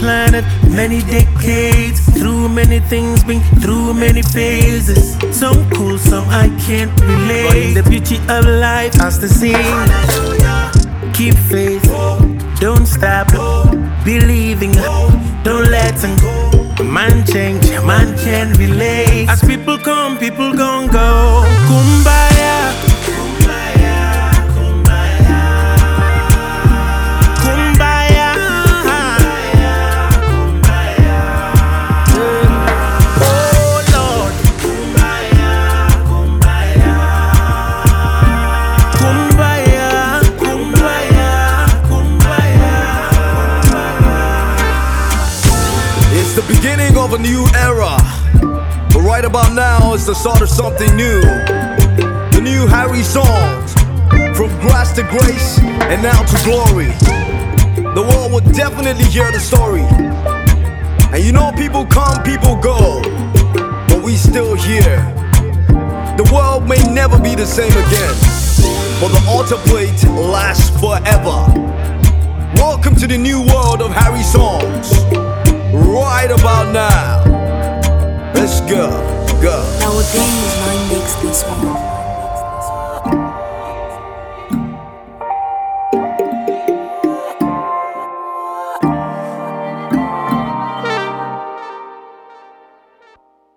planet, many decades, through many things, been through many phases. Some cool, some I can't relate. But in the beauty of life, I still sing. Keep faith, don't stop, believing, don't let them go. Man change, man can relate. As people come, people gon' go. Kumbaya. It's the beginning of a new era, but right about now it's the start of something new. The new Harry songs, from grass to grace and now to glory. The world will definitely hear the story. And you know, people come, people go, but we still here. The world may never be the same again, but the altar plate lasts forever. Welcome to the new world of Harry songs. Right about now. Let's go, go. Nowadays, mine makes this one.